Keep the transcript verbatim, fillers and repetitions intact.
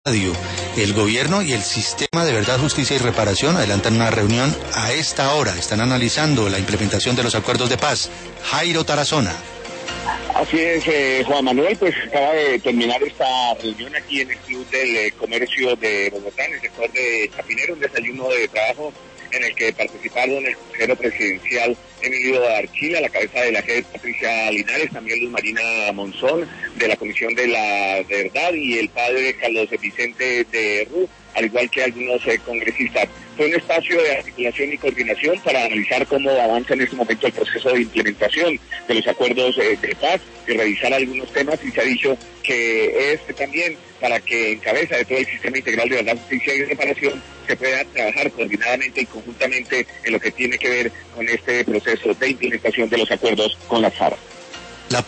El gobierno y el sistema de verdad, justicia y reparación adelantan una reunión a esta hora. Están analizando la implementación de los acuerdos de paz. Jairo Tarazona. Así es, eh, Juan Manuel, pues acaba de terminar esta reunión aquí en el Club del eh, Comercio de Bogotá, en el sector de Chapinero, un desayuno de trabajo en el que participaron el consejero presidencial Emilio Archila, la cabeza de la J E D Patricia Linares, también Luz Marina Monzón, de la Comisión de la Verdad, y el padre Carlos Vicente de Rú, al igual que algunos eh, congresistas. Fue un espacio de articulación y coordinación para analizar cómo avanza en este momento el proceso de implementación de los acuerdos eh, de paz y revisar algunos temas, y se ha dicho que es también para que en cabeza de todo el sistema integral de verdad, justicia y reparación se pueda trabajar coordinadamente y conjuntamente en lo que tiene que ver con este proceso de implementación de los acuerdos con las FARC.